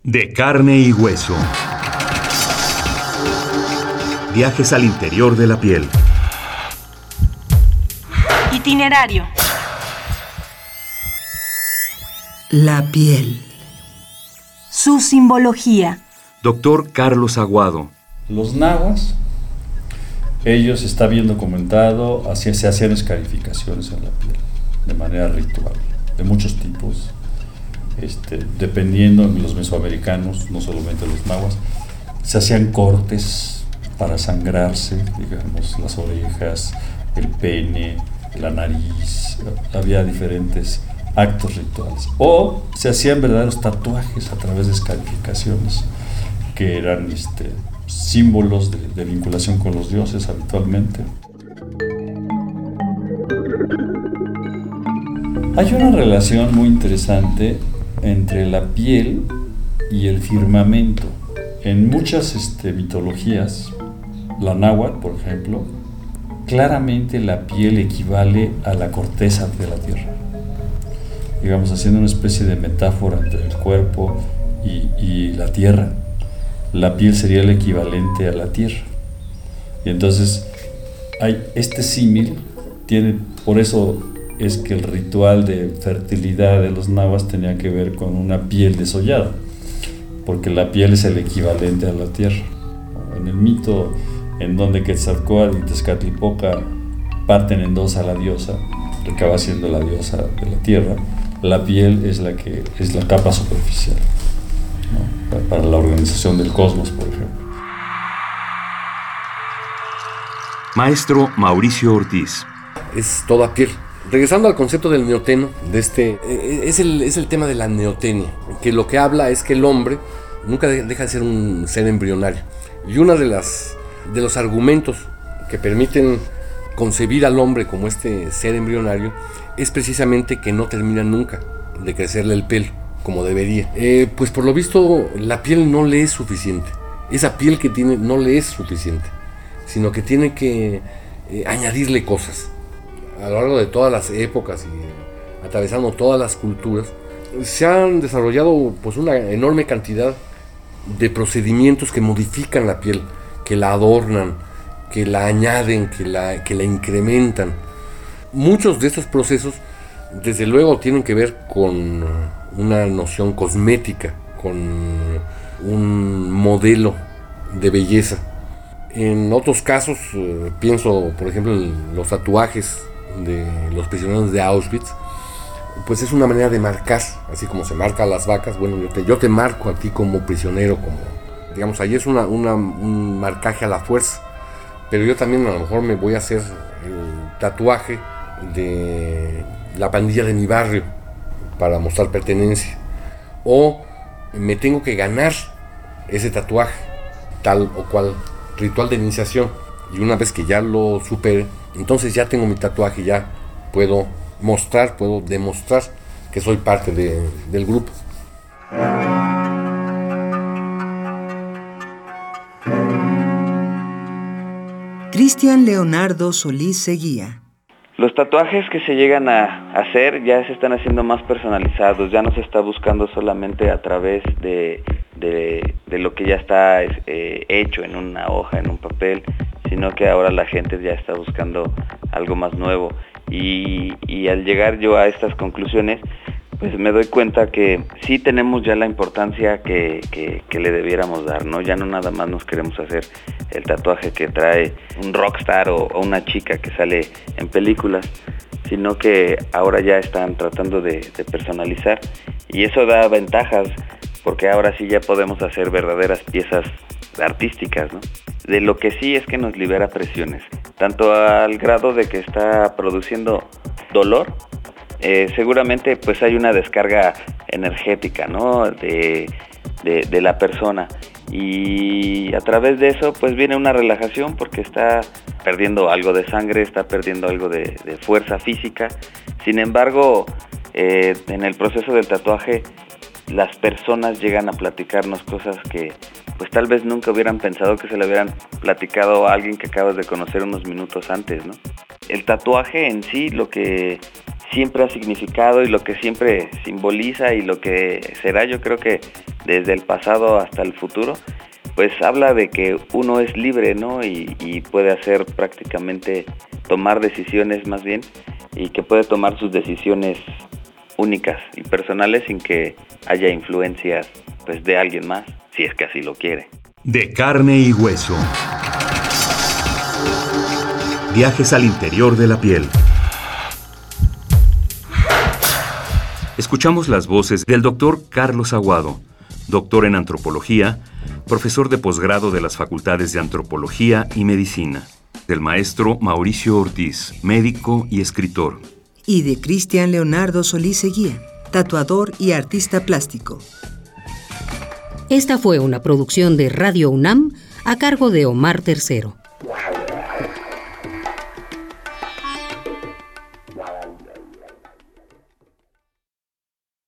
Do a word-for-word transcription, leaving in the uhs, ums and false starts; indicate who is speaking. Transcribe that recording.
Speaker 1: De carne y hueso. Viajes al interior de la piel.
Speaker 2: Itinerario.
Speaker 3: La piel.
Speaker 2: Su simbología.
Speaker 1: Doctor Carlos Aguado.
Speaker 4: Los nahuas, ellos está bien documentado, así se hacían escarificaciones en la piel, de manera ritual, de muchos tipos, este, dependiendo de los mesoamericanos, no solamente los nahuas, se hacían cortes para sangrarse, digamos, las orejas, el pene, la nariz, había diferentes actos rituales. O se hacían verdaderos tatuajes a través de escarificaciones, que eran este, símbolos de, de vinculación con los dioses habitualmente. Hay una relación muy interesante entre la piel y el firmamento. En muchas este, mitologías, la náhuatl, por ejemplo, claramente la piel equivale a la corteza de la tierra. Digamos, haciendo una especie de metáfora entre el cuerpo y, y la tierra. La piel sería el equivalente a la tierra. Y entonces, hay este símil, tiene, por eso es que el ritual de fertilidad de los nahuas tenía que ver con una piel desollada, porque la piel es el equivalente a la tierra. En el mito en donde Quetzalcóatl y Tezcatlipoca parten en dos a la diosa, que acaba siendo la diosa de la tierra, la piel es la que es la capa superficial, ¿no? Para la organización del cosmos, por ejemplo.
Speaker 1: Maestro Mauricio Ortiz.
Speaker 5: Es toda piel. Regresando al concepto del neoteno, de este, es el, es el tema de la neotenia, que lo que habla es que el hombre nunca deja de ser un ser embrionario. Y uno de, las, de los argumentos que permiten concebir al hombre como este ser embrionario es precisamente que no termina nunca de crecerle el pelo como debería. Eh, pues por lo visto la piel no le es suficiente. Esa piel que tiene no le es suficiente, sino que tiene que eh, añadirle cosas. A lo largo de todas las épocas y atravesando todas las culturas, se han desarrollado pues una enorme cantidad de procedimientos que modifican la piel, que la adornan, que la añaden, que la, que la incrementan. Muchos de estos procesos, desde luego, tienen que ver con una noción cosmética, con un modelo de belleza. En otros casos, eh, pienso por ejemplo en los tatuajes de los prisioneros de Auschwitz, pues es una manera de marcar, así como se marca a las vacas. Bueno, yo te, yo te marco a ti como prisionero, como, digamos, ahí es una, una, un marcaje a la fuerza, pero yo también a lo mejor me voy a hacer el tatuaje de la pandilla de mi barrio para mostrar pertenencia, o me tengo que ganar ese tatuaje, tal o cual ritual de iniciación, y una vez que ya lo supere, entonces ya tengo mi tatuaje, ya puedo mostrar, puedo demostrar que soy parte de, del grupo.
Speaker 3: Cristian Leonardo Solís Seguía.
Speaker 6: Los tatuajes que se llegan a hacer ya se están haciendo más personalizados, ya no se está buscando solamente a través de, de, de lo que ya está eh, hecho en una hoja, en un papel, sino que ahora la gente ya está buscando algo más nuevo. Y, y al llegar yo a estas conclusiones, pues me doy cuenta que sí tenemos ya la importancia que, que, que le debiéramos dar, ¿no? Ya no nada más nos queremos hacer el tatuaje que trae un rockstar o, o una chica que sale en películas, sino que ahora ya están tratando de, de personalizar, y eso da ventajas, porque ahora sí ya podemos hacer verdaderas piezas artísticas, ¿no? De lo que sí es que nos libera presiones, tanto al grado de que está produciendo dolor. Eh, seguramente pues hay una descarga energética, ¿no? de, de, de la persona, y a través de eso pues viene una relajación, porque está perdiendo algo de sangre, está perdiendo algo de, de fuerza física. Sin embargo, eh, en el proceso del tatuaje las personas llegan a platicarnos cosas que pues tal vez nunca hubieran pensado que se le hubieran platicado a alguien que acabas de conocer unos minutos antes, ¿no? El tatuaje en sí, lo que siempre ha significado y lo que siempre simboliza y lo que será, yo creo que desde el pasado hasta el futuro, pues habla de que uno es libre, ¿no? Y, y puede hacer prácticamente, tomar decisiones más bien, y que puede tomar sus decisiones únicas y personales sin que haya influencias, pues, de alguien más, si es que así lo quiere.
Speaker 1: De carne y hueso. Viajes al interior de la piel. Escuchamos las voces del doctor Carlos Aguado, doctor en antropología, profesor de posgrado de las facultades de antropología y medicina, del maestro Mauricio Ortiz, médico y escritor,
Speaker 3: y de Cristian Leonardo Solís Eguía, tatuador y artista plástico.
Speaker 7: Esta fue una producción de Radio UNAM a cargo de Omar Tercero.